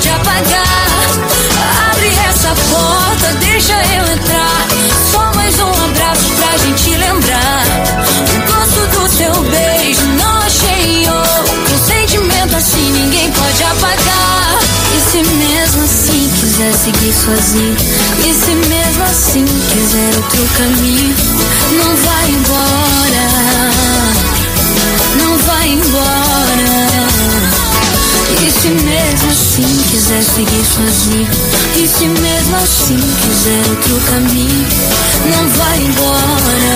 pode apagar. Abre essa porta, deixa eu entrar. Só mais um abraço pra gente lembrar. O gosto do seu beijo não achei outro. Um sentimento assim ninguém pode apagar. E se mesmo assim quiser seguir sozinho, e se mesmo assim quiser outro caminho, não vai embora, não vai embora. E se mesmo assim quiser seguir sozinho, e se mesmo assim quiser outro caminho, não vai embora,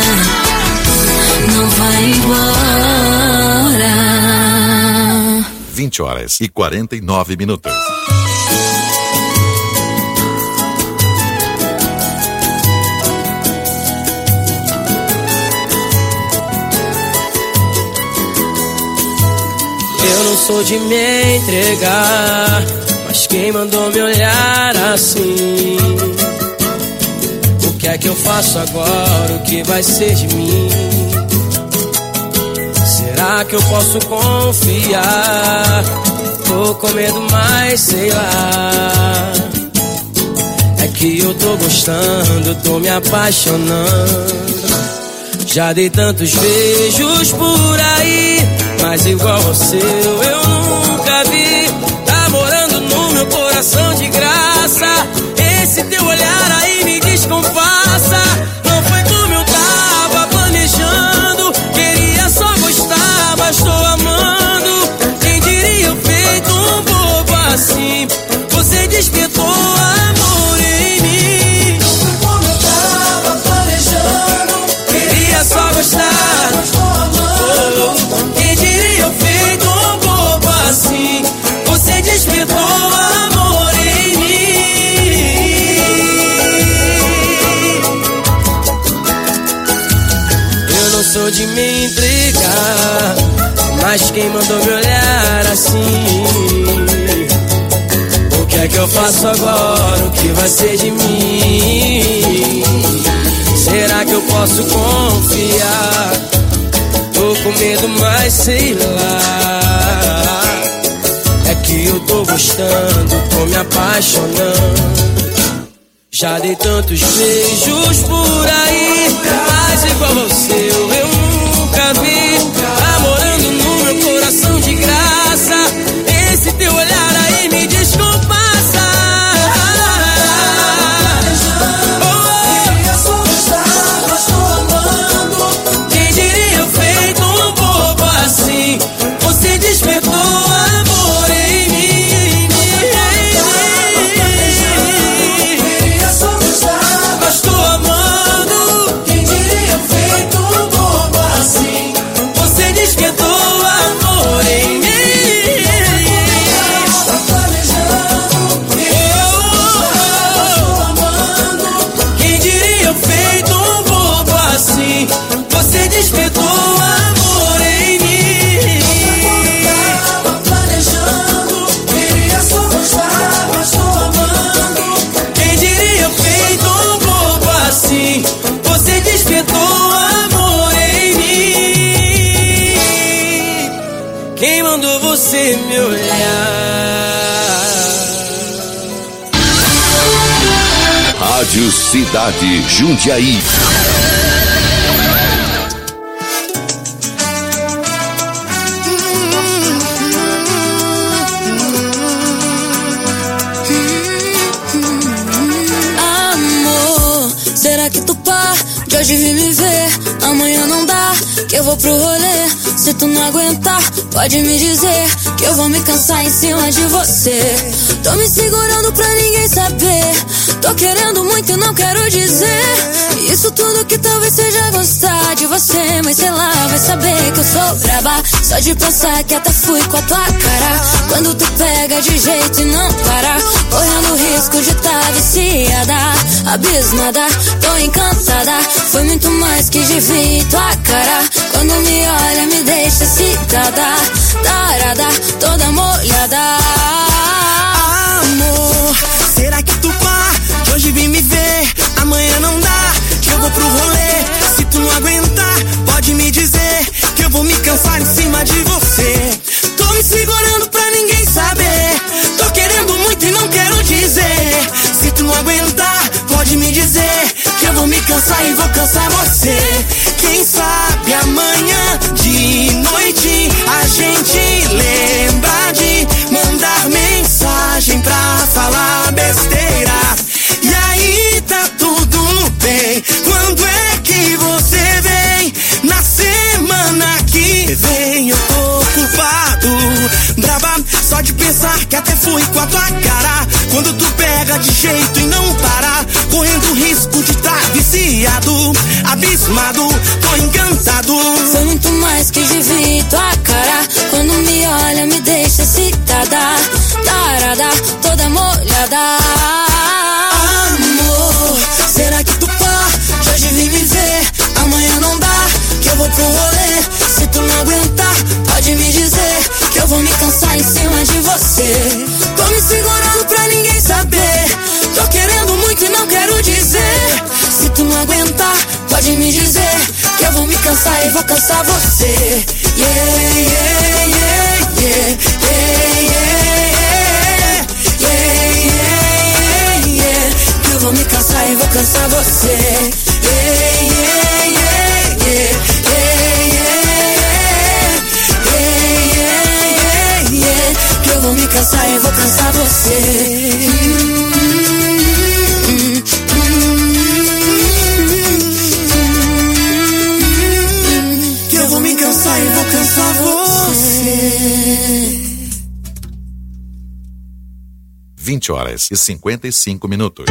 não vai embora. 20h49. Eu não sou de me entregar, mas quem mandou me olhar assim? O que é que eu faço agora? O que vai ser de mim? Será que eu posso confiar? Tô com medo, mas sei lá. É que eu tô gostando, tô me apaixonando. Já dei tantos beijos por aí, mas igual ao seu eu nunca vi. Tá morando no meu coração de graça. Esse teu olhar aí me descompassa. Não foi como eu tava planejando. Queria só gostar, mas tô amando. Quem diria eu feito um bobo assim? Você despertou amor em mim. Não foi como eu tava planejando. Queria só gostar, mas tô amando. Quem diria eu feito um bobo assim? Você despertou amor em mim. Eu não sou de me entregar, mas quem mandou me olhar assim? O que é que eu faço agora? O que vai ser de mim? Será que eu posso confiar? Tô com medo, mas sei lá. É que eu tô gostando, tô me apaixonando. Já dei tantos beijos por aí, mas igual ao seu eu nunca vi. Tá morando no meu coração de graça. Esse teu olhar aí me descompassa. Quem diria eu feito um bobo assim? Você despertou amor em mim. Mas tô amando. Quem diria eu feito um bobo assim? Você despertou amor em mim. Quem diria eu feito um bobo assim? Você despertou amor em mim. Tava planejando, queria só gostar, mas tô amando. Quem diria eu feito um bobo assim? Você despertou amor em mim. Quem mandou você me olhar? Rádio Cidade Jundiaí. Amor, será que tu pode hoje vir me ver? Amanhã não dá, que eu vou pro rolê. Se tu não aguentar, pode me dizer, que eu vou me cansar em cima de você. Tô me segurando pra ninguém saber. Tô querendo muito e não quero dizer isso tudo que talvez seja gostar de você. Mas sei lá, vai saber que eu sou braba. Só de pensar que até fui com a tua cara. Quando tu pega de jeito e não para, correndo risco de tá viciada, abismada, tô encantada. Foi muito mais que de ver tua cara. Quando me olha me deixa excitada, tarada, toda molhada. Amor, será que tu pode hoje vir me ver? Amanhã não dá, que eu vou pro rolê. Se tu não aguentar, pode me dizer, que eu vou me cansar em cima de você. Tô me segurando pra ninguém saber. Tô querendo vou me cansar e vou cansar você. Quem sabe amanhã de noite a gente lembra de mandar mensagem pra falar besteira. E aí tá tudo bem. Quando é que você vem? Na semana que vem. Eu tô culpado, braba, só de pensar que até fui com a tua cara. Quando tu pega de jeito e não parar, correndo risco de tá viciado, abismado, tô encantado. Foi muito mais que devia tua cara. Quando me olha me deixa excitada, tarada, toda molhada. Amor, será que tu pode hoje vir me ver? Amanhã não dá, que eu vou pro rolê. Se tu não aguentar, pode me dizer, que eu vou me cansar em cima de você. Tô me segurando pra ninguém saber, tô querendo muito e não quero dizer. Se tu não aguentar, pode me dizer, que eu vou me cansar e vou cansar você. Yeah, yeah, yeah, yeah, yeah, yeah, yeah, yeah, yeah. Que eu vou me cansar e vou cansar você. Yeah, yeah, yeah, yeah, yeah, yeah, yeah. Que eu vou me cansar e vou cansar você. Que eu vou me cansar e vou cansar você. 20h55.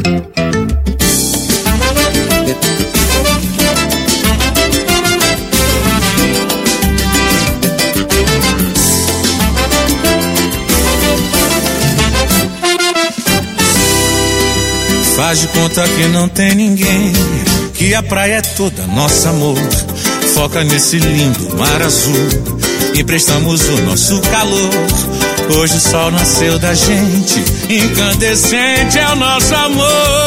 Faz de conta que não tem ninguém, que a praia é toda nosso amor. Foca nesse lindo mar azul, emprestamos o nosso calor. Hoje o sol nasceu da gente, incandescente é o nosso amor.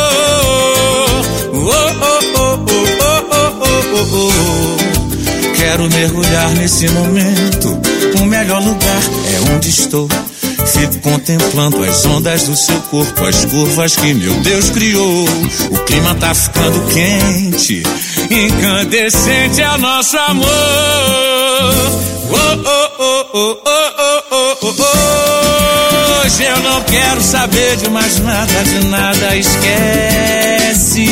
Oh, oh, oh, oh, oh, oh, oh, oh. Quero mergulhar nesse momento, o melhor lugar é onde estou. Fico contemplando as ondas do seu corpo, as curvas que meu Deus criou. O clima tá ficando quente, incandescente é o nosso amor. Oh, oh, oh, oh, oh, oh, oh, oh. Hoje eu não quero saber de mais nada, de nada, esquece.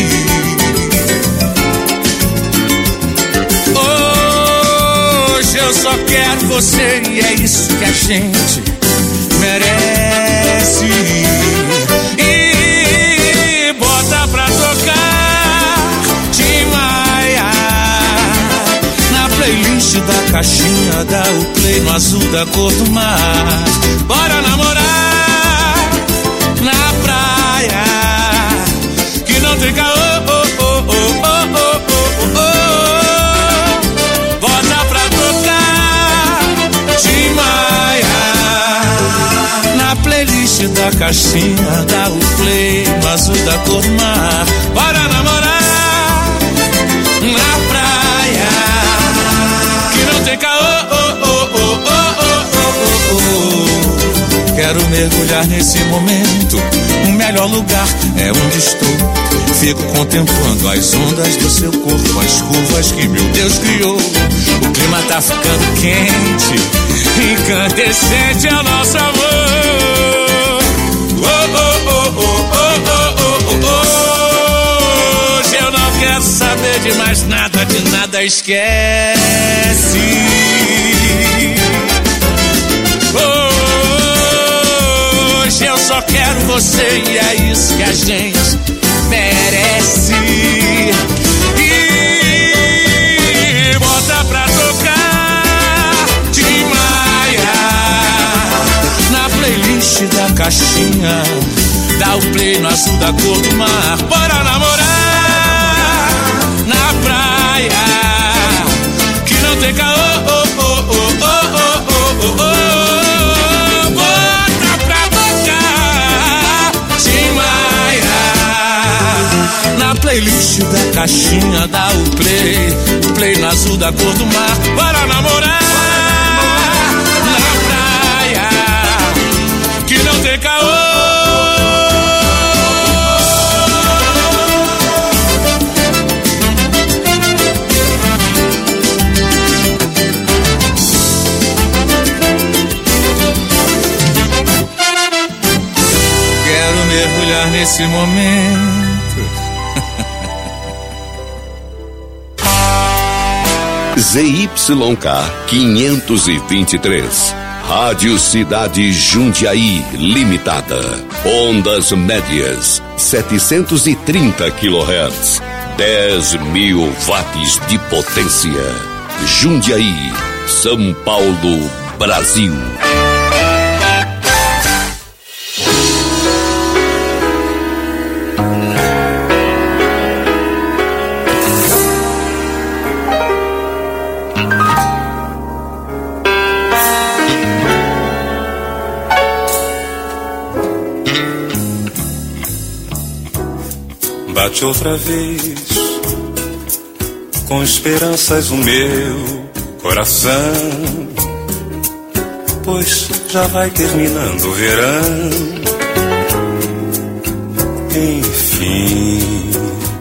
Hoje eu só quero você e é isso que a gente merece. E bota pra tocar Tim Maia na playlist da caixinha, dá o play no azul da cor do mar. Bora namorar na praia que não tem caô. Oh, oh, oh, oh, oh, oh, oh. Bota pra tocar Tim Maia na playlist da caixinha, dá o play no azul da cor do mar. Bora namorar na praia que não tem caô. Oh, oh, oh, oh, oh, oh, oh. Quero mergulhar nesse momento, o melhor lugar é onde estou. Fico contemplando as ondas do seu corpo, as curvas que meu Deus criou. O clima tá ficando quente, incandescente é o nosso amor. Oh, oh, oh, oh, oh, oh, oh, oh. Hoje eu não quero saber de mais nada, de nada, esquece. Hoje eu só quero você e é isso que a gente merece. E bota pra tocar Tim Maia na playlist da caixinha, dá o play no azul da cor do mar. Bora namorar na praia que não tem caô. Oh, oh, oh, oh, oh, oh, oh, oh. Bota pra tocar Tim Maia na playlist da caixinha, dá o play no azul da cor do mar. Bora namorar na praia que não tem caô. nesse momento. ZYK 523, Rádio Cidade Jundiaí Limitada, ondas médias 730 kHz, 10.000 watts de potência. Jundiaí, São Paulo, Brasil. Bate outra vez, com esperanças o meu coração, pois já vai terminando o verão. Enfim,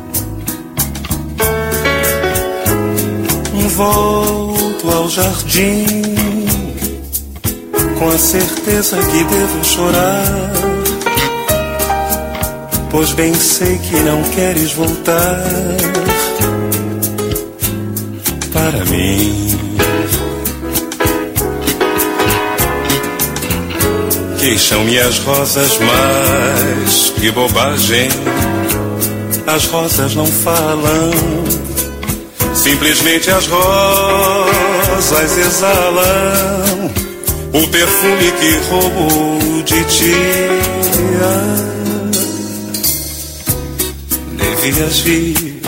volto ao jardim, com a certeza que devo chorar, pois bem sei que não queres voltar para mim. Queixam-me as rosas, mas que bobagem, as rosas não falam, simplesmente as rosas exalam o perfume que roubou de ti. Devias vir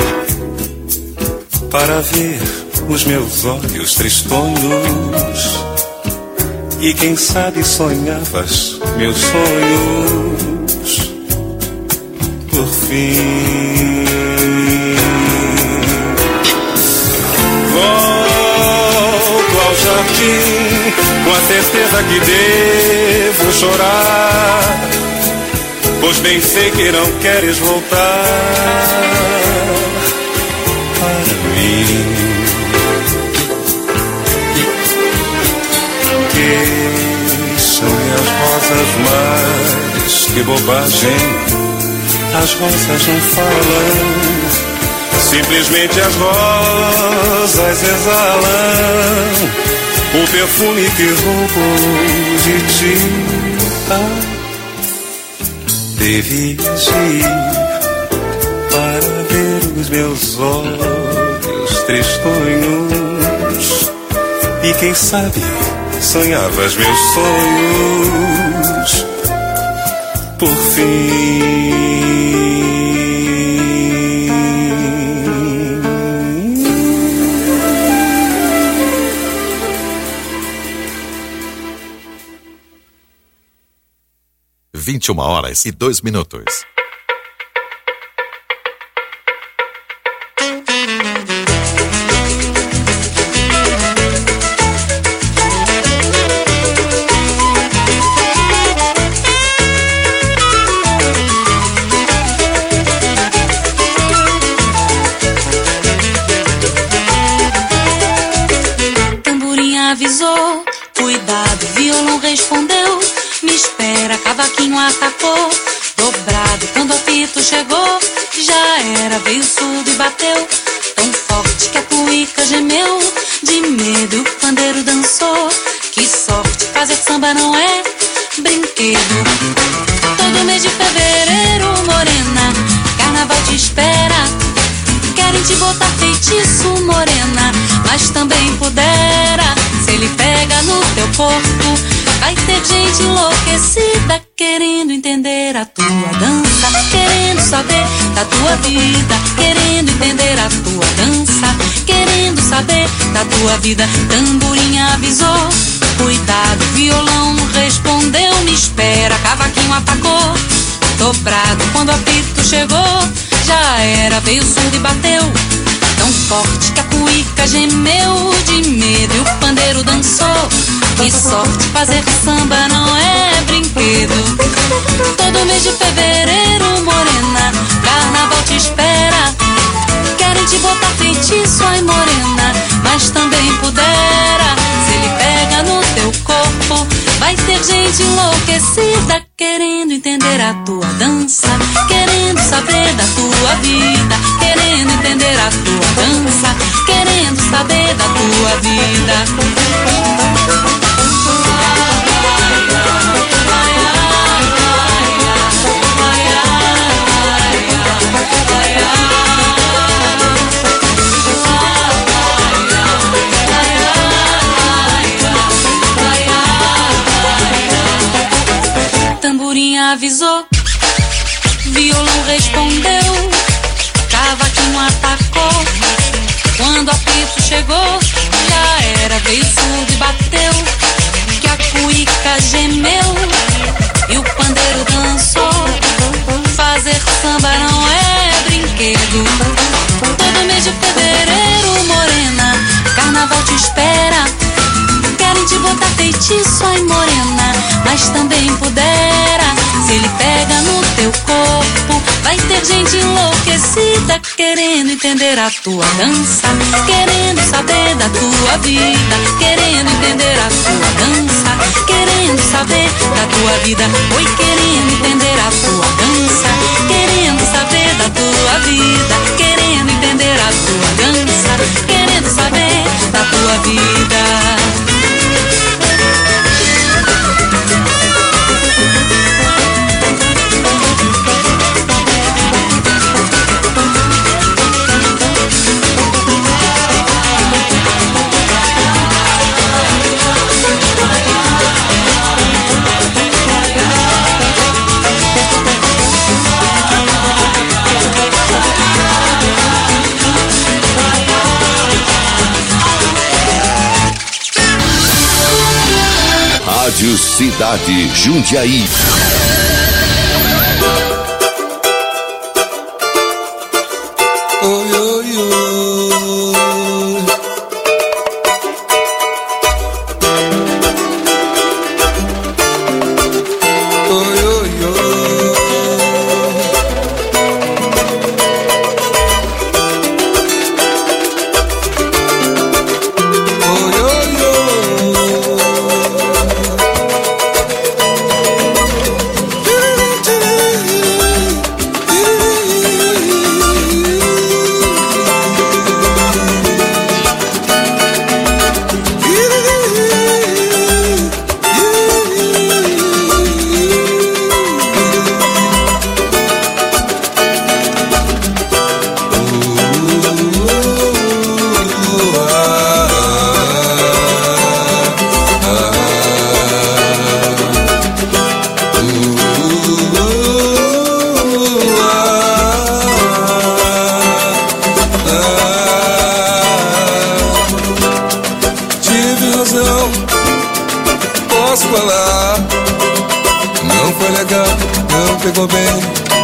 para ver os meus olhos tristonhos, e quem sabe sonhavas meus sonhos por fim. Volto ao jardim com a certeza que devo chorar, pois bem sei que não queres voltar para mim. Queixam-me as rosas, mas que bobagem, as rosas não falam, simplesmente as rosas exalam o perfume que roubou de ti. Devias ir para ver os meus olhos tristonhos, e quem sabe sonhavas meus sonhos por fim. 21h02. Tamborim avisou, cuidado, violão respondeu, me espera, cavaquinho atacou, dobrado quando o apito chegou, já era, veio surdo e bateu, tão forte que a cuíca gemeu, de medo o pandeiro dançou, que sorte, fazer samba não é brinquedo. Todo mês de fevereiro, morena, carnaval te espera, querem te botar feitiço, morena, mas também pudera, se ele pega no teu corpo, vai ter gente enlouquecida, querendo entender a tua dança, querendo saber da tua vida, querendo entender a tua dança, querendo saber da tua vida. Tamborim avisou, cuidado, violão respondeu, me espera, cavaquinho atacou, dobrado quando o apito chegou, já era, veio surdo e bateu, tão forte que a cuíca gemeu, de medo e o pandeiro dançou, que sorte, fazer samba não é brinquedo. Todo mês de fevereiro, morena, carnaval te espera, querem te botar feitiço, ai morena, mas também pudera, se ele pega no teu corpo, vai ter gente enlouquecida, querendo entender a tua dança, tua vida. Tamborinha avisou, violão respondeu, cavaquinho atacou. Quando o apito chegou, já era, veio surdo e bateu, que a cuíca gemeu e o pandeiro dançou. Fazer samba não é brinquedo. Todo mês de fevereiro, morena, carnaval te espera. Querem te botar feitiço, ai morena, mas também pudera. Se ele pega no teu corpo, vai ter gente enlouquecida, querendo entender a tua dança, querendo saber da tua vida, querendo entender a tua dança, querendo saber da tua vida. Oi, querendo entender a tua dança, querendo saber da tua vida, querendo entender a tua dança, querendo saber da tua vida. Rádio Cidade Jundiaí. Oi, oi, oi. Oi, oi, oi. Oi, oi, oi. Posso falar, não foi legal, não pegou bem.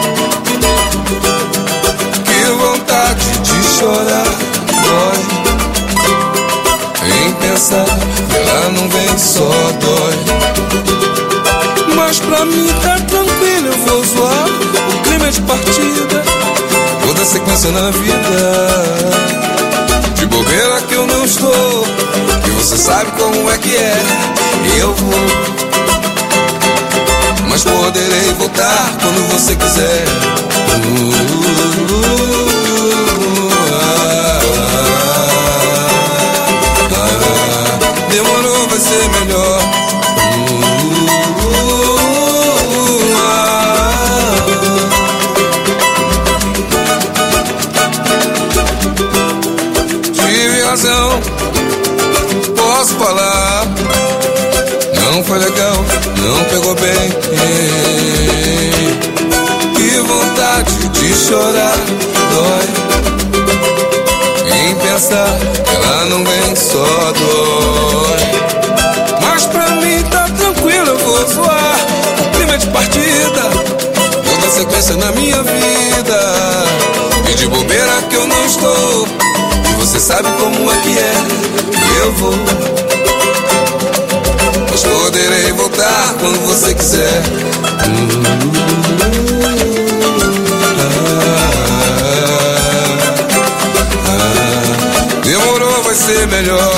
Que vontade de chorar, dói. Em pensar que ela não vem, só dói. Mas pra mim tá tranquilo, eu vou zoar. O clima é de partida, toda sequência na vida. De bobeira que eu não estou, e você sabe como é que é. Eu vou, mas poderei voltar quando você quiser. Demorou, vai ser melhor. Tive razão, posso falar. Não foi legal, não pegou bem. Que vontade de chorar, dói. Em pensar que ela não vem, só dói. Mas pra mim tá tranquilo, eu vou zoar. O clima é de partida, toda sequência na minha vida. E de bobeira que eu não estou, e você sabe como é que é. Eu vou, mas poderei voltar quando você quiser. Demorou, vai ser melhor.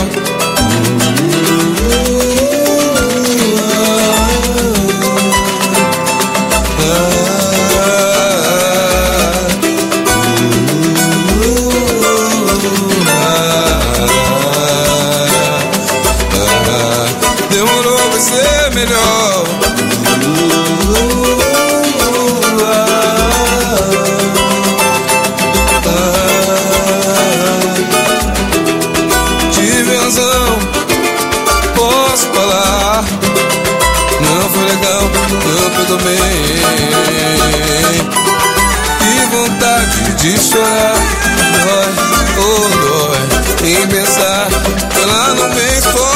de chorar. Dói, oh dói, em pensar que lá não vem só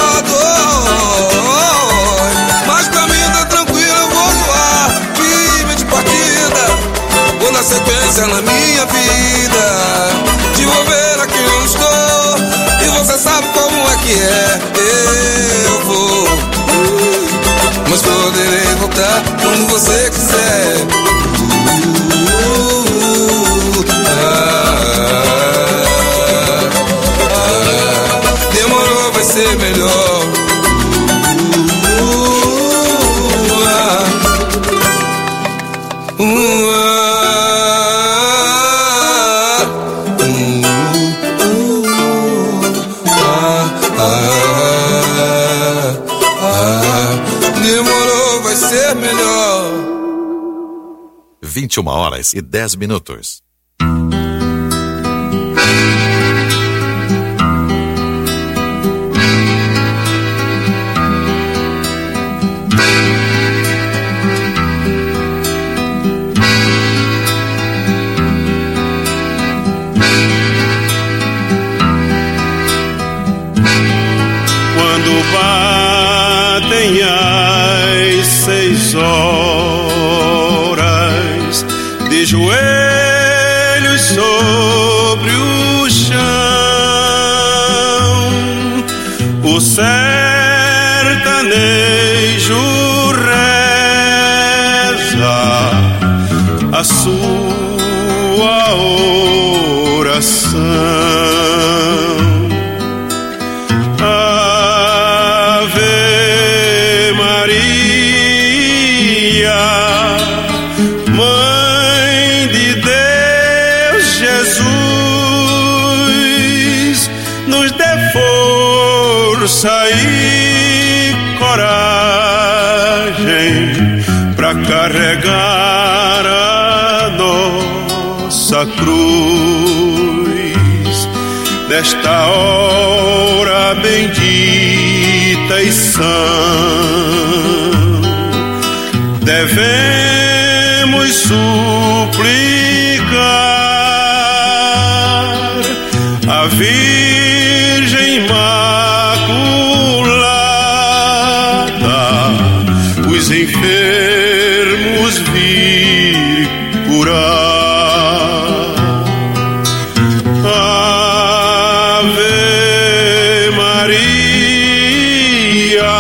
dói. Mas pra mim tá tranquilo, eu vou voar, firme de partida. Vou na sequência na minha vida, de volver aqui eu estou. E você sabe como é que é, eu vou. Mas poderei voltar quando você quiser. Demorou, vai ser melhor. Demorou, vai ser melhor. 21h10. Quando batem as 6 horas, de joelhos sobre o chão, o sertanejo reza a sua oração. E coragem pra carregar a nossa cruz desta hora bendita e sã. Devemos suplicar a Virgem os enfermos vir curar. Ave Maria,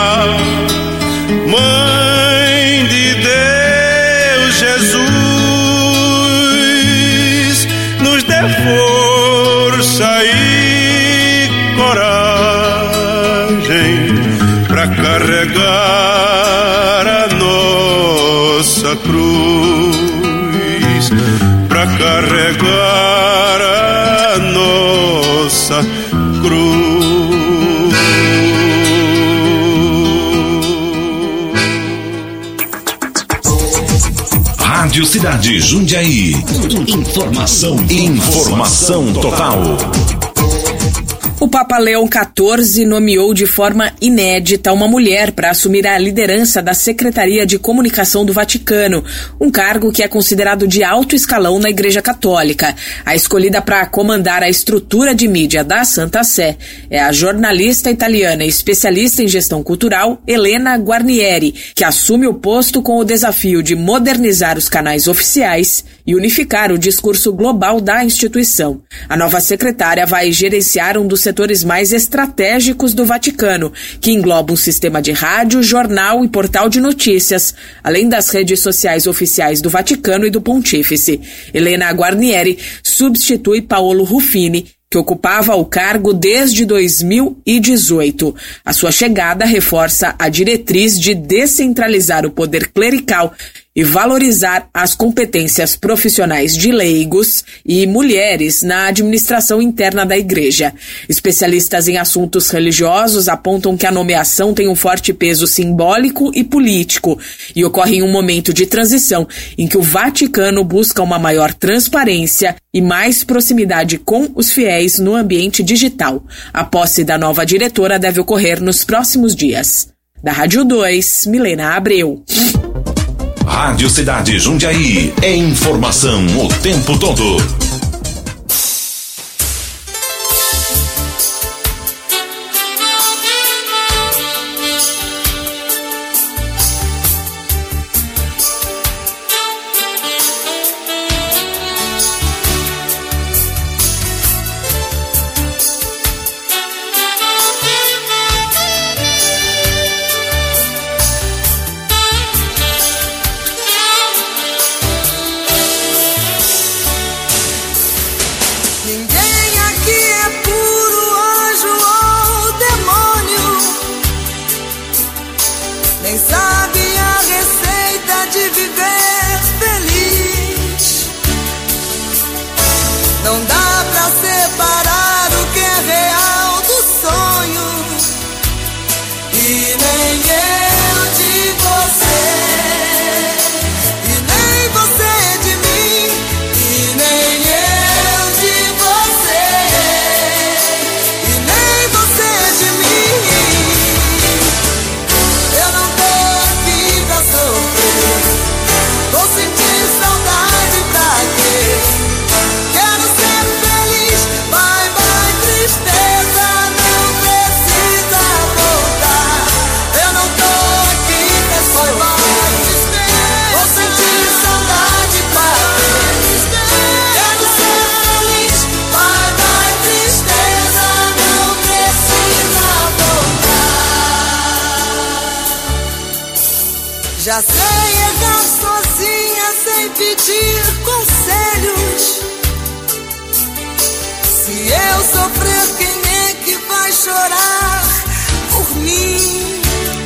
Mãe de Deus Jesus, nos dê força e coragem pra carregar a nossa cruz, pra carregar a nossa cruz. Rádio Cidade Jundiaí. Informação total. O Papa Leão XIV nomeou de forma inédita uma mulher para assumir a liderança da Secretaria de Comunicação do Vaticano, um cargo que é considerado de alto escalão na Igreja Católica. A escolhida para comandar a estrutura de mídia da Santa Sé é a jornalista italiana e especialista em gestão cultural Elena Guarnieri, que assume o posto com o desafio de modernizar os canais oficiais e unificar o discurso global da instituição. A nova secretária vai gerenciar um dos setores mais estratégicos do Vaticano, que engloba um sistema de rádio, jornal e portal de notícias, além das redes sociais oficiais do Vaticano e do Pontífice. Elena Guarnieri substitui Paolo Ruffini, que ocupava o cargo desde 2018. A sua chegada reforça a diretriz de descentralizar o poder clerical e valorizar as competências profissionais de leigos e mulheres na administração interna da Igreja. Especialistas em assuntos religiosos apontam que a nomeação tem um forte peso simbólico e político e ocorre em um momento de transição em que o Vaticano busca uma maior transparência e mais proximidade com os fiéis no ambiente digital. A posse da nova diretora deve ocorrer nos próximos dias. Da Rádio 2, Milena Abreu. Rádio Cidade Jundiaí. É informação o tempo todo. Já sei errar sozinha sem pedir conselhos. Se eu sofrer, quem é que vai chorar por mim?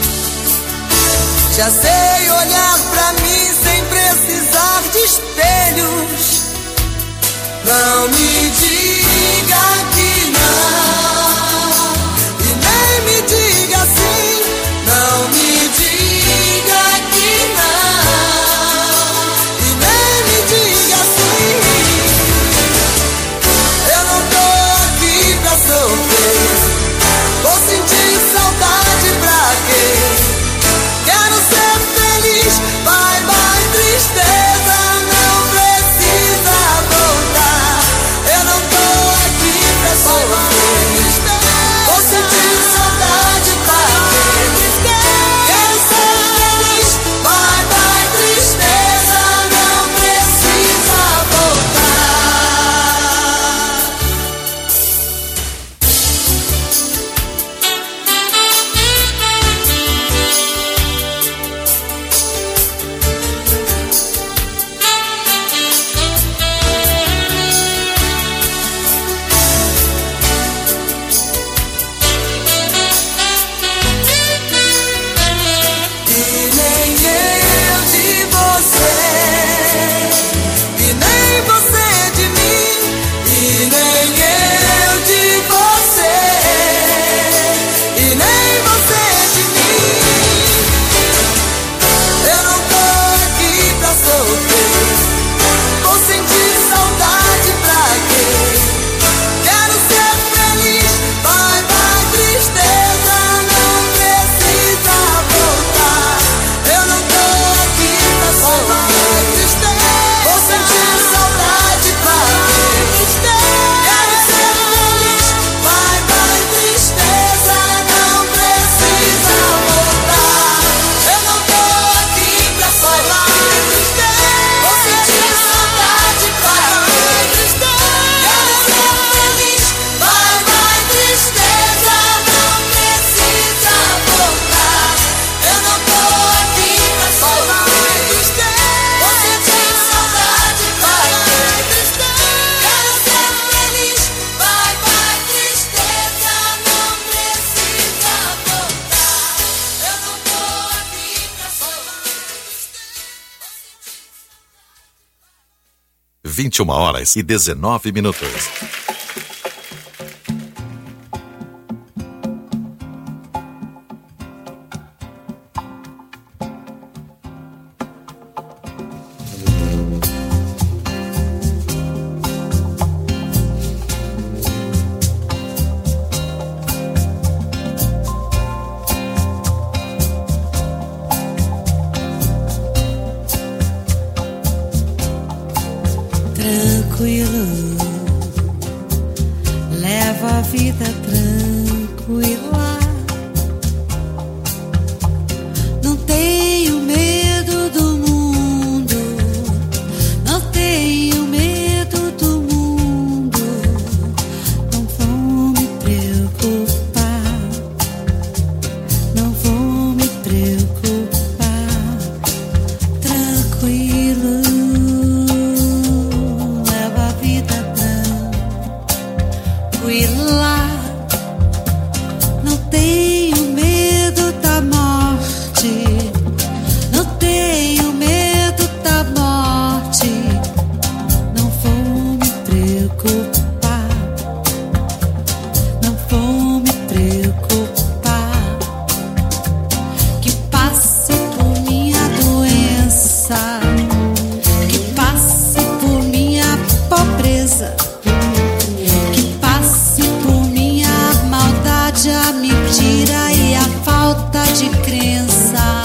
Já sei olhar pra mim sem precisar de espelhos. Não me diga que não, e nem me diga sim. Não me diga que não, e nem me diga sim. Eu não tô aqui pra sofrer. Vou sentir saudade pra quê? Quero ser feliz. Bye, bye, tristeza. Não precisa voltar. Eu não tô aqui pra sofrer. Vou sentir saudade pra quê? Quero ser feliz. Bye, bye, tristeza. Não precisa voltar. E nem eu de você, e nem você de mim, e nem eu de você, e nem você de mim. Eu não tô aqui pra sofrer. Vou sentir saudade pra quê? Quero ser feliz. Bye, bye, tristeza. Não precisa voltar. Eu não tô aqui pra sofrer. Vou sentir saudade pra quê? Quero ser feliz. Bye, bye, tristeza. Não precisa voltar. Eu não tô aqui pra sofrer. Vou sentir saudade pra quê? Quero ser feliz. Bye, bye, tristeza. Não precisa voltar. Eu não tô aqui pra sofrer. Vou sentir saudade pra quê? Quero ser feliz. Bye, bye, tristeza. Não precisa voltar. Eu não tô aqui pra sofrer. 21h19. Tranquilo, leva a vida tranquila. Não tenho medo do mundo, não tenho medo do mundo. Não vou me preocupar, não vou me preocupar. Tranquilo, leva a vida tranquila. Não tenho medo da morte, não tenho medo da morte. Não vou me preocupar, não vou me preocupar. Que passe por minha doença, que passe por minha pobreza, que passe por minha maldade, a mentira e a falta de crença.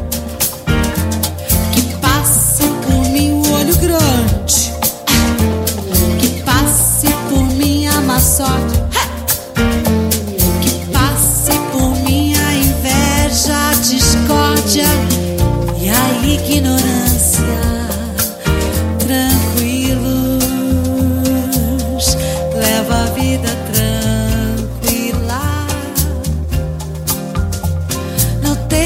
Que passe por mim o olho grande, que passe por minha má sorte, que passe por minha inveja, a discórdia e a ignorância. Tranquilos, leva a vida tranquila. Não tem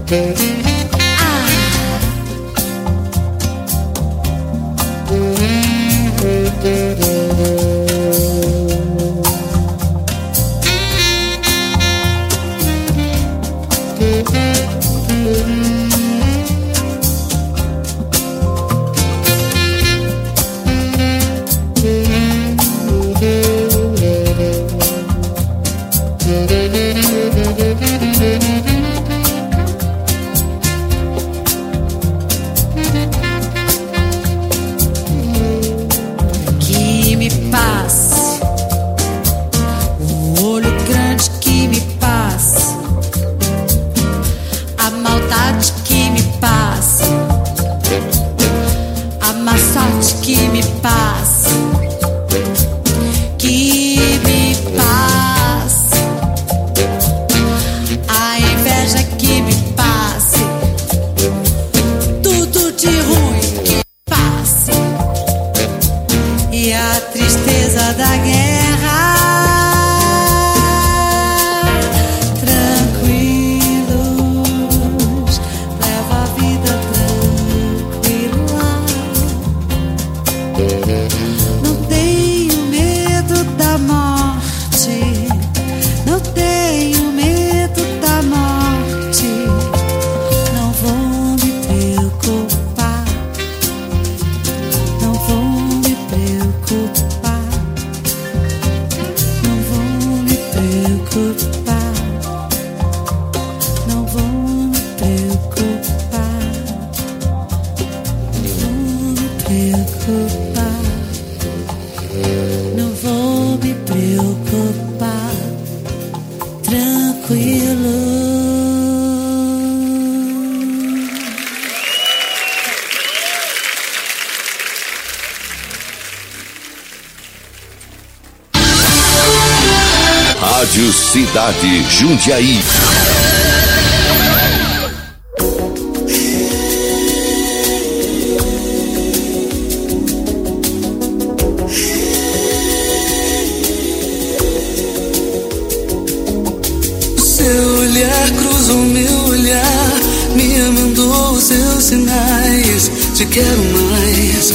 Rádio Cidade Jundiaí. Seu olhar cruzou meu olhar, me mandou os seus sinais. Te quero mais.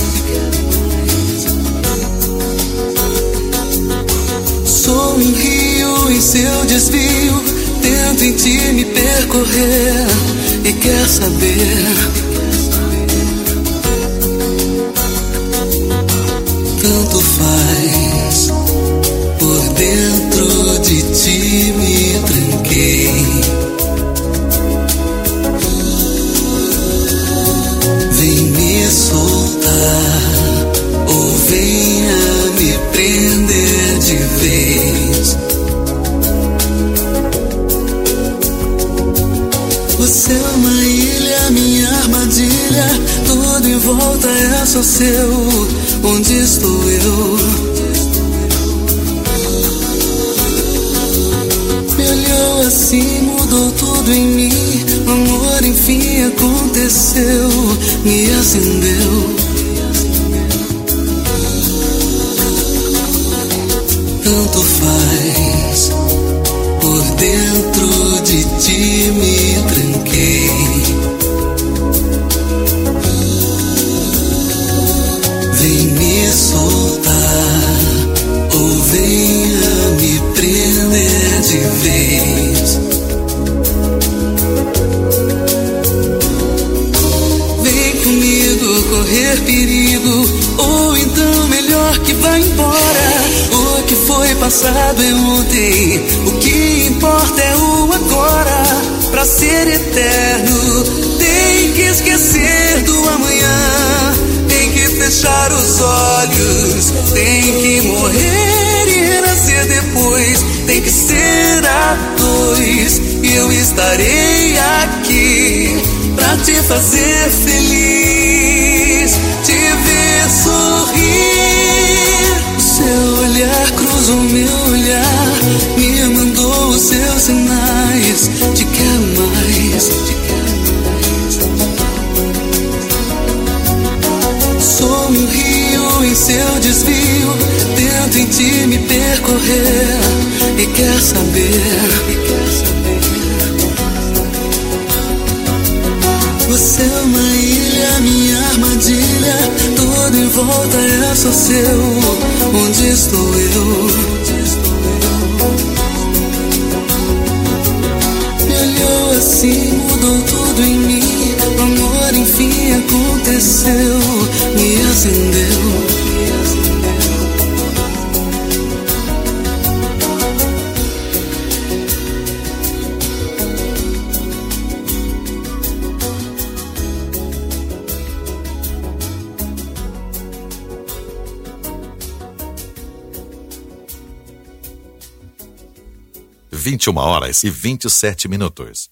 Sou um rio em seu desvio, tento em ti me percorrer e quer saber. Tanto faz, por dentro de ti me tranquei. Vem me soltar, ou venha me prender de vez. Você é uma ilha, minha armadilha, tudo em volta é só seu. Onde estou eu? Me olhou assim, mudou tudo em mim. O amor enfim aconteceu, me acendeu. Tanto faz, por dentro de ti me tranquei. Vem me soltar, ou venha me prender de vez. Vem comigo correr perigo, ou então melhor que vá embora. O que foi passado é ontem, o que importa é o agora. Pra ser eterno tem que esquecer do amanhã, tem que fechar os olhos, tem que morrer e nascer depois, tem que ser a dois. E eu estarei aqui pra te fazer feliz, te ver sorrir. Seu olhar cruzou meu olhar, me mandou os seus sinais. Te quero mais, te quero mais. Sou um rio em seu desvio, tento em ti me percorrer e quer saber, Você é uma ilha, minha armadilha. Tudo em volta é só seu. Onde estou eu? Me olhou assim, mudou tudo em mim. O amor enfim aconteceu, me acendeu. Às 21h27.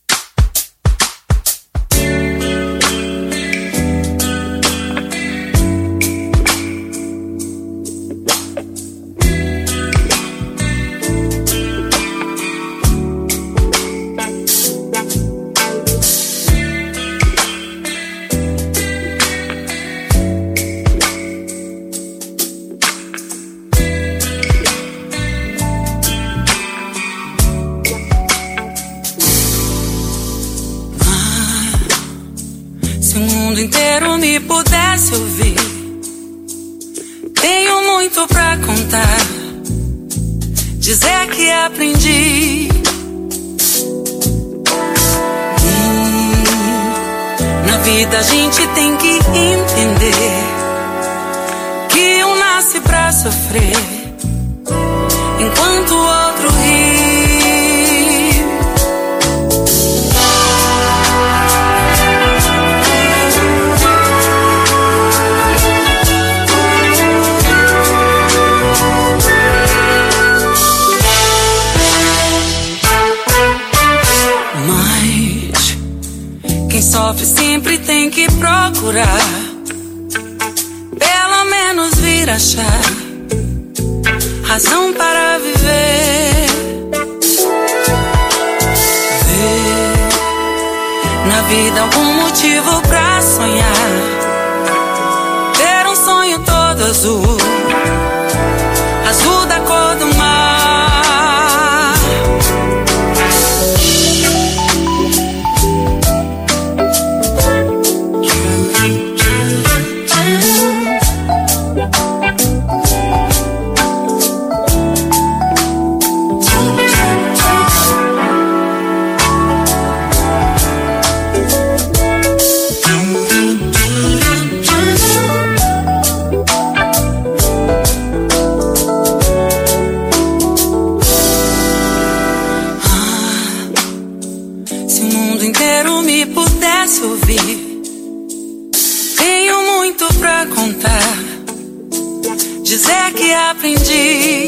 Se o mundo inteiro me pudesse ouvir, tenho muito pra contar, dizer que aprendi. Na vida a gente tem que entender que um nasce pra sofrer, enquanto o outro ri. Quem sofre sempre tem que procurar, pelo menos vir achar razão para viver. Ver na vida algum motivo pra sonhar, ter um sonho todo azul, azul da cor do mar. Ouvir, tenho muito pra contar, dizer que aprendi.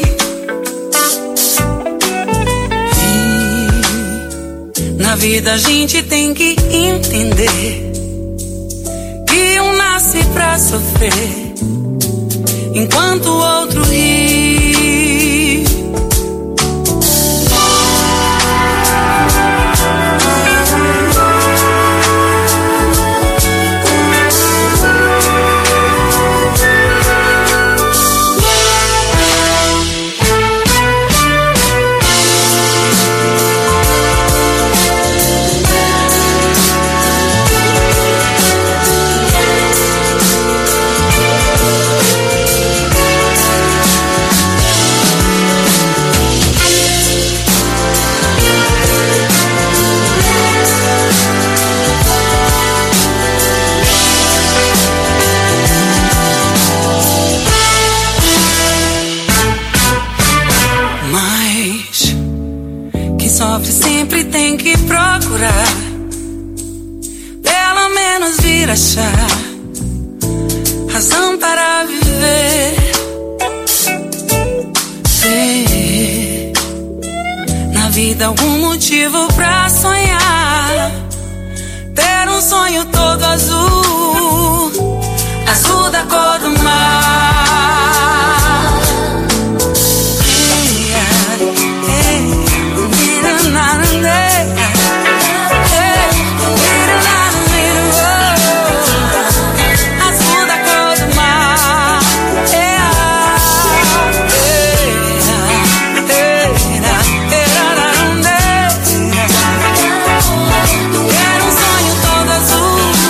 E na vida a gente tem que entender que um nasce pra sofrer, enquanto o outro ri. Sofre sempre tem que procurar, pelo menos vir achar razão para viver. Ter na vida algum motivo pra sonhar, ter um sonho todo azul, azul da cor do mar. Quero um sonho todo azul,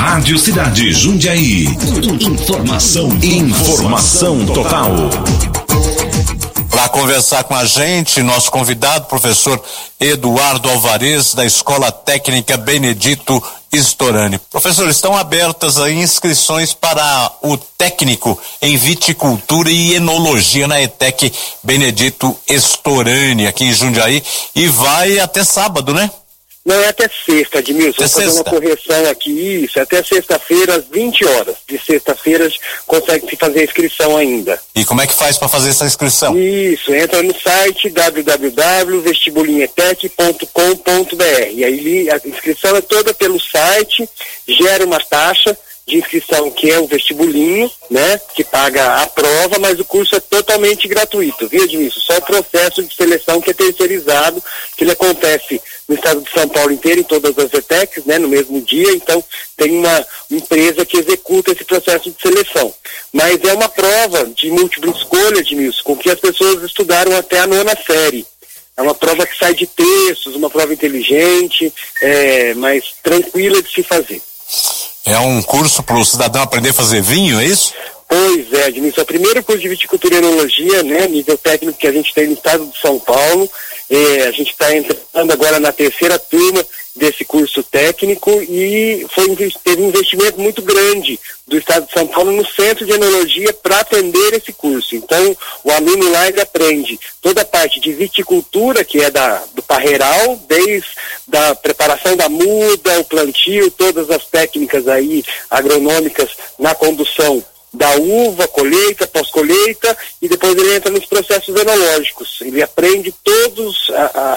Rádio Cidade Jundiaí. Informação total. Para conversar com a gente, nosso convidado, professor Eduardo Alvarez, da Escola Técnica Benedito Storani. Professor, estão abertas aí inscrições para o técnico em viticultura e enologia na ETEC Benedito Storani, aqui em Jundiaí, e vai até sábado, né? Não, é até sexta, Edmilson. Vou fazer uma correção aqui, isso, até sexta-feira, às 20 horas. De sexta-feira consegue-se fazer a inscrição ainda. E como é que faz para fazer essa inscrição? Isso, entra no site www.vestibulinhetec.com.br. E aí a inscrição é toda pelo site, gera uma taxa de inscrição que é o vestibulinho, né, que paga a prova, mas o curso é totalmente gratuito, viu, Edmilson? Só o processo de seleção que é terceirizado, que ele acontece no estado de São Paulo inteiro, em todas as ETECs, né, no mesmo dia, então tem uma empresa que executa esse processo de seleção. Mas é uma prova de múltipla escolha, Edmilson, com que as pessoas estudaram até a 9ª série. É uma prova que sai de textos, uma prova inteligente, mas tranquila de se fazer. É um curso para o cidadão aprender a fazer vinho, é isso? Pois é, Edmilson, é o primeiro curso de viticultura e enologia, né, nível técnico que a gente tem no estado de São Paulo. A gente está entrando agora na 3ª turma desse curso técnico e teve um investimento muito grande do estado de São Paulo no centro de enologia para atender esse curso. Então, o aluno lá ele aprende toda a parte de viticultura, que é do parreiral, desde da preparação da muda, o plantio, todas as técnicas aí agronômicas na condução da uva, colheita, pós-colheita, e depois ele entra nos processos enológicos. Ele aprende todos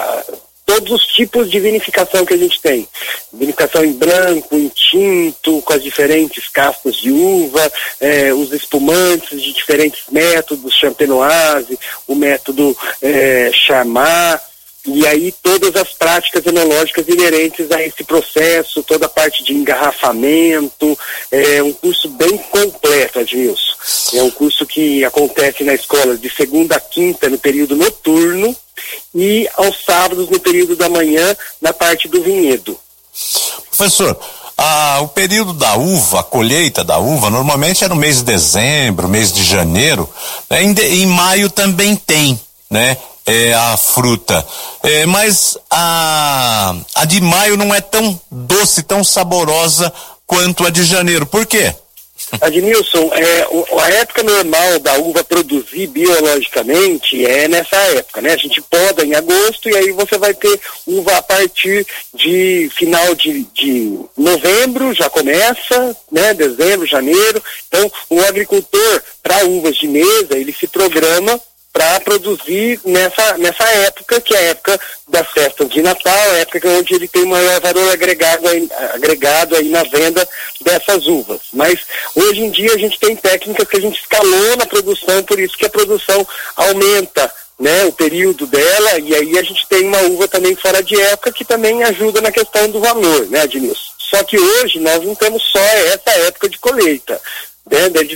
os tipos de vinificação que a gente tem. Vinificação em branco, em tinto, com as diferentes castas de uva, os espumantes de diferentes métodos, champenoise, o método Charmat, e aí todas as práticas enológicas inerentes a esse processo, toda a parte de engarrafamento. É um curso bem completo, Adilson. É um curso que acontece na escola de segunda a quinta no período noturno e aos sábados no período da manhã na parte do vinhedo. Professor, o período da uva, a colheita da uva, normalmente é no mês de dezembro, mês de janeiro, né? Em maio também tem, né? A fruta, mas a de maio não é tão doce, tão saborosa quanto a de janeiro. Por quê? Admilson, a época normal da uva produzir biologicamente é nessa época, né? A gente poda em agosto e aí você vai ter uva a partir de final de novembro, já começa, né? Dezembro, janeiro. Então, o agricultor, para uvas de mesa, ele se programa para produzir nessa época, que é a época das festas de Natal, a época onde ele tem maior valor agregado aí na venda dessas uvas. Mas hoje em dia a gente tem técnicas que a gente escalou na produção, por isso que a produção aumenta, né, o período dela, e aí a gente tem uma uva também fora de época que também ajuda na questão do valor, né, Adilson? Só que hoje nós não temos só essa época de colheita. Desde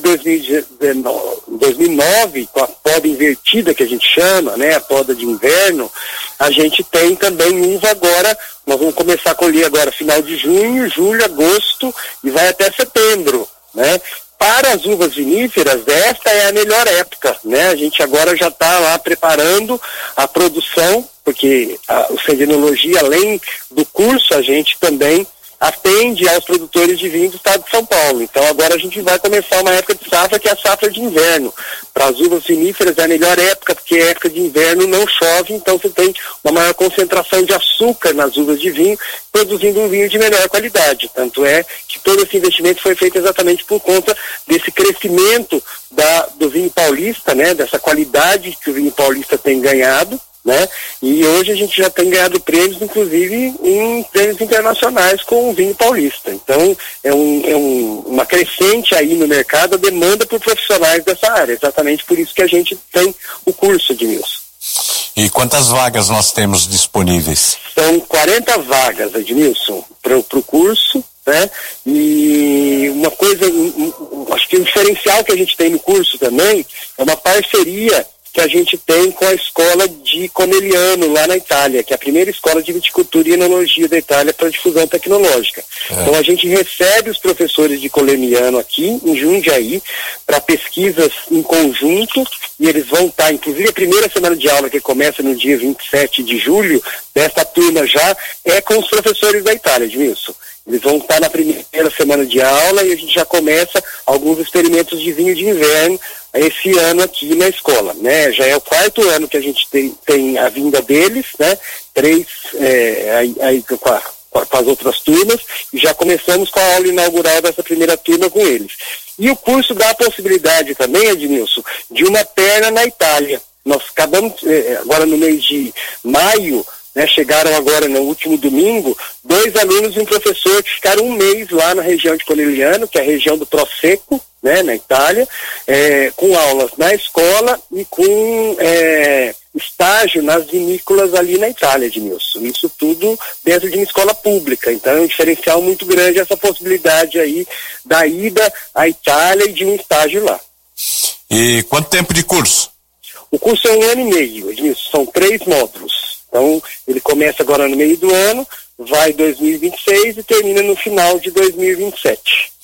2009, com a poda invertida que a gente chama, né, a poda de inverno, a gente tem também uva agora. Nós vamos começar a colher agora final de junho, julho, agosto e vai até setembro, né? Para as uvas viníferas, esta é a melhor época, né? A gente agora já está lá preparando a produção, porque o Centro de Enologia, além do curso, a gente também atende aos produtores de vinho do estado de São Paulo. Então agora a gente vai começar uma época de safra que é a safra de inverno. Para as uvas viníferas é a melhor época, porque a época de inverno não chove, então você tem uma maior concentração de açúcar nas uvas de vinho, produzindo um vinho de melhor qualidade. Tanto é que todo esse investimento foi feito exatamente por conta desse crescimento do vinho paulista, né, dessa qualidade que o vinho paulista tem ganhado, né? E hoje a gente já tem ganhado prêmios, inclusive em prêmios internacionais com o vinho paulista. Então é uma crescente aí no mercado a demanda por profissionais dessa área. Exatamente por isso que a gente tem o curso, Edmilson. E quantas vagas nós temos disponíveis? São 40 vagas, Edmilson, para o curso, né? E uma coisa, acho que o diferencial que a gente tem no curso também é uma parceria que a gente tem com a escola de Conegliano, lá na Itália, que é a primeira escola de viticultura e enologia da Itália para difusão tecnológica. Então a gente recebe os professores de Conegliano aqui em Jundiaí para pesquisas em conjunto, e eles vão estar, inclusive a primeira semana de aula, que começa no dia 27 de julho, desta turma já, é com os professores da Itália, Edmilson. Eles vão estar na primeira semana de aula e a gente já começa alguns experimentos de vinho de inverno esse ano aqui na escola, né? Já é o 4º ano que a gente tem a vinda deles, né? 3 aí com as outras turmas, e já começamos com a aula inaugural dessa primeira turma com eles. E o curso dá a possibilidade também, Edmilson, de uma perna na Itália. Nós acabamos, agora no mês de maio, né, chegaram agora no último domingo, 2 alunos e um professor que ficaram um mês lá na região de Conegliano, que é a região do Prosecco, né, na Itália, com aulas na escola e com estágio nas vinícolas ali na Itália, Edmilson. Isso tudo dentro de uma escola pública. Então é um diferencial muito grande essa possibilidade aí da ida à Itália e de um estágio lá. E quanto tempo de curso? O curso é 1 ano e meio, Edmilson, são 3 módulos. Então, ele começa agora no meio do ano, vai 2026 e termina no final de 2027.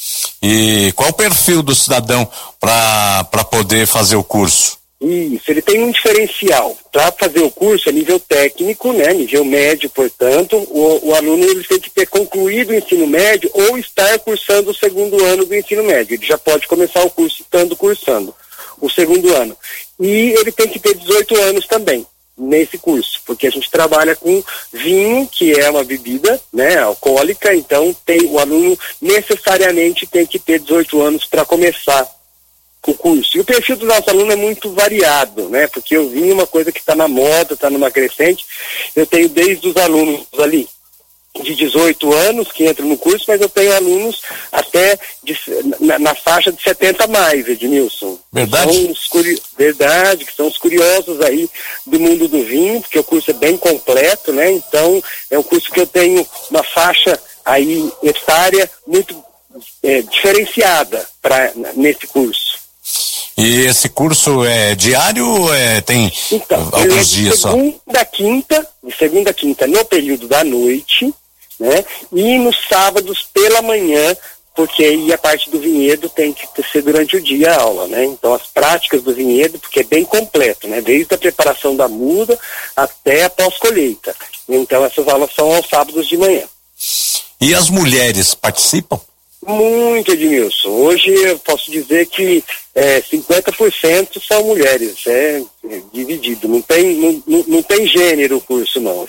E qual o perfil do cidadão para poder fazer o curso? Isso, ele tem um diferencial. Para fazer o curso é nível técnico, né, nível médio, portanto, o aluno ele tem que ter concluído o ensino médio ou estar cursando o 2º ano do ensino médio. Ele já pode começar o curso estando cursando o 2º ano. E ele tem que ter 18 anos também nesse curso, porque a gente trabalha com vinho, que é uma bebida, né, alcoólica, então o aluno necessariamente tem que ter 18 anos para começar o curso. E o perfil do nosso aluno é muito variado, né, porque o vinho é uma coisa que está na moda, está numa crescente. Eu tenho desde os alunos ali de 18 anos que entram no curso, mas eu tenho alunos até na faixa de 70 mais, Edmilson. Verdade? Verdade, que são os curiosos aí do mundo do vinho, porque o curso é bem completo, né? Então, é um curso que eu tenho uma faixa aí etária muito diferenciada nesse curso. E esse curso é diário ou tem alguns dias só? De segunda a quinta no período da noite, né? E nos sábados pela manhã, porque aí a parte do vinhedo tem que ser durante o dia a aula, né? Então as práticas do vinhedo, porque é bem completo, né? Desde a preparação da muda até a pós-colheita. Então essas aulas são aos sábados de manhã. E as mulheres participam? Muito, Edmilson. Hoje eu posso dizer que 50% são mulheres, dividido. Não tem gênero o curso, não.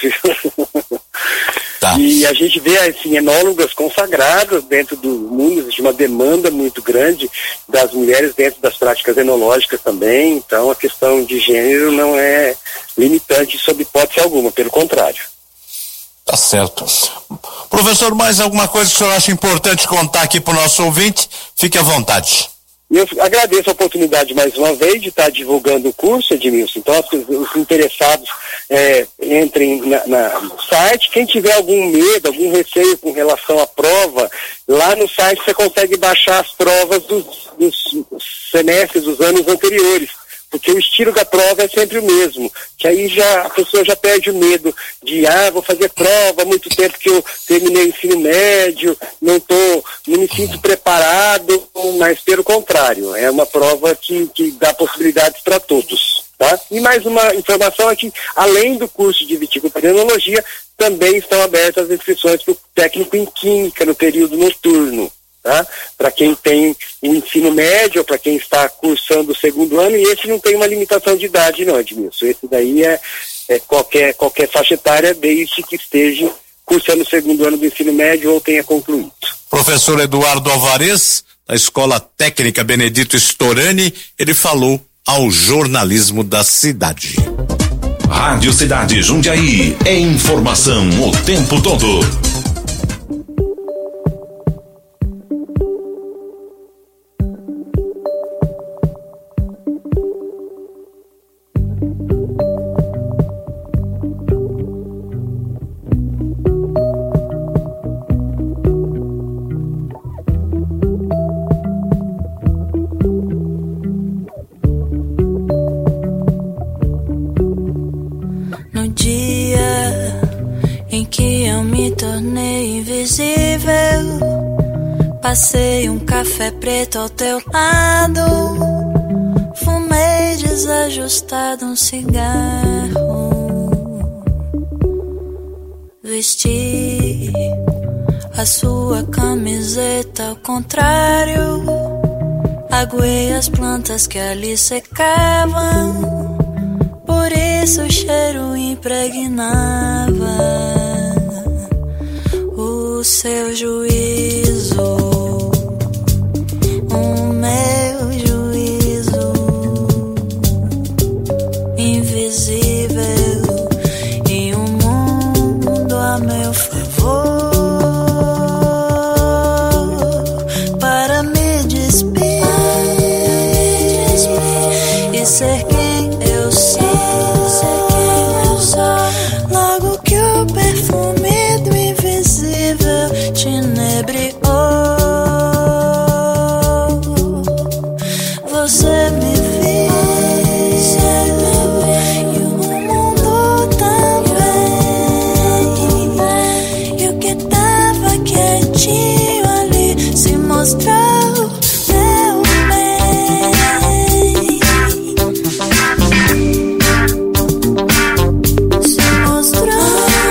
Tá. E a gente vê, assim, enólogas consagradas dentro do mundo, de uma demanda muito grande das mulheres dentro das práticas enológicas também. Então a questão de gênero não é limitante sob hipótese alguma, pelo contrário. Tá certo. Professor, mais alguma coisa que o senhor acha importante contar aqui para o nosso ouvinte? Fique à vontade. Eu agradeço a oportunidade mais uma vez de estar divulgando o curso, Edmilson. Então, os interessados entrem no site. Quem tiver algum medo, algum receio com relação à prova, lá no site você consegue baixar as provas dos semestres dos anos anteriores. Porque o estilo da prova é sempre o mesmo, que aí a pessoa já perde o medo de, vou fazer prova há muito tempo que eu terminei o ensino médio, não me sinto preparado, mas pelo contrário, é uma prova que dá possibilidades para todos, tá? E mais uma informação é que, além do curso de viticultura e enologia, também estão abertas as inscrições para o técnico em química no período noturno. Tá? Para quem tem o ensino médio, ou para quem está cursando o 2º ano, e esse não tem uma limitação de idade não, Edmilson. Esse daí é qualquer faixa etária, desde que esteja cursando o 2º ano do ensino médio ou tenha concluído. Professor Eduardo Alvarez, da Escola Técnica Benedito Storani, ele falou ao jornalismo da cidade. Rádio Cidade Jundiaí, é informação o tempo todo. Passei um café preto ao teu lado, fumei desajustado um cigarro, vesti a sua camiseta ao contrário, aguei as plantas que ali secavam, por isso o cheiro impregnava o seu juízo, o meu juízo invisível e um mundo a meu favor para me despir e ser quem eu sou. Logo que o perfume do invisível te inebriou, você me viu e o mundo também, e o que tava quietinho ali se mostrou meu bem. Se mostrou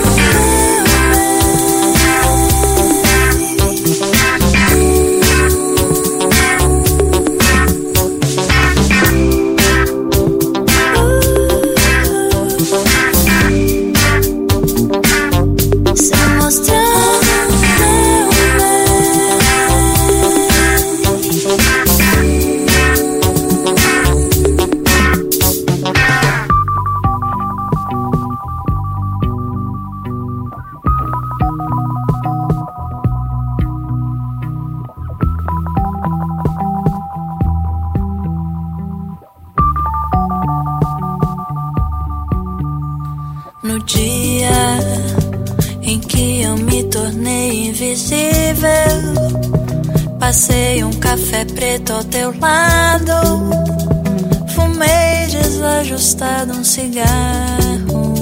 no dia em que eu me tornei invisível, passei um café preto ao teu lado, fumei desajustado um cigarro,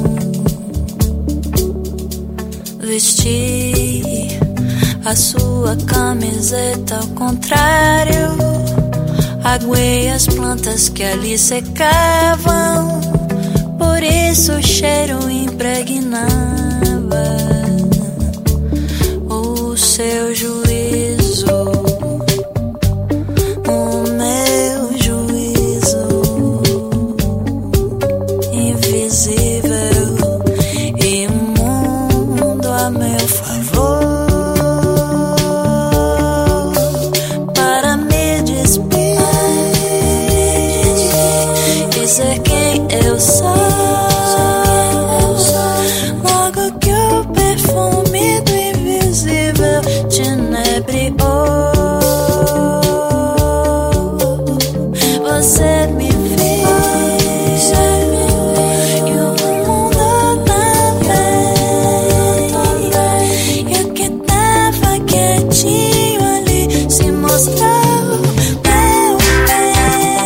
vesti a sua camiseta ao contrário, aguei as plantas que ali secavam, por isso o cheiro impregnava o seu juízo, o meu juízo invisível e um mundo a meu favor para me despir e ser quem eu sou. Você me fez e o mundo também, e o que tava quietinho ali se mostrou meu bem.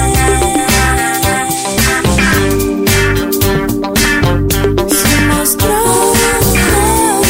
Se mostrou meu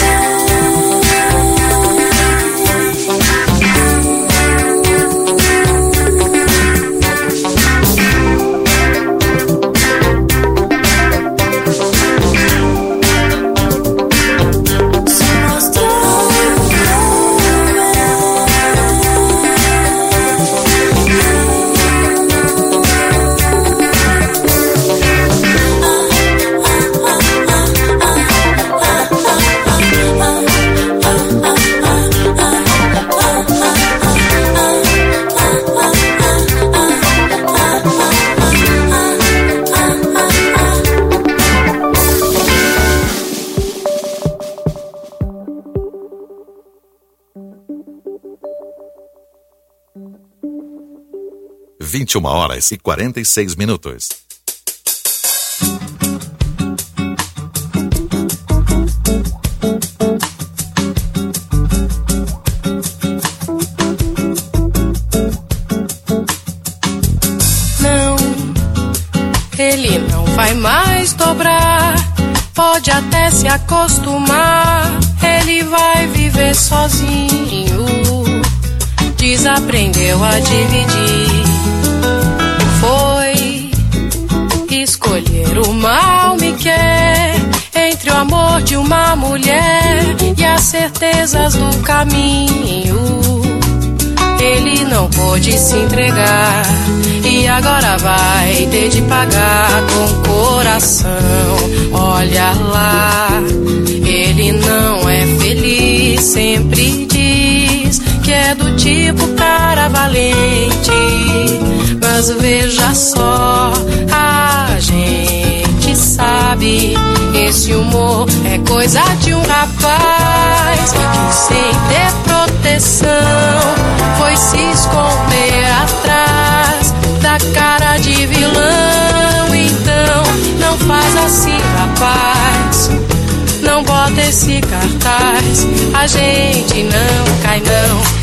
Vinte 21h46. Não, ele não vai mais dobrar, pode até se acostumar, ele vai viver sozinho. aprendeu a dividir. Foi escolher o mal me quer entre o amor de uma mulher e as certezas do caminho. Ele não pôde se entregar e agora vai ter de pagar com o coração. Olha lá, ele não é feliz, sempre diz que é do tipo cara valente. Mas veja só, a gente sabe, esse humor é coisa de um rapaz que sem ter proteção foi se esconder atrás da cara de vilão. Então não faz assim, rapaz, não bota esse cartaz, a gente não cai não.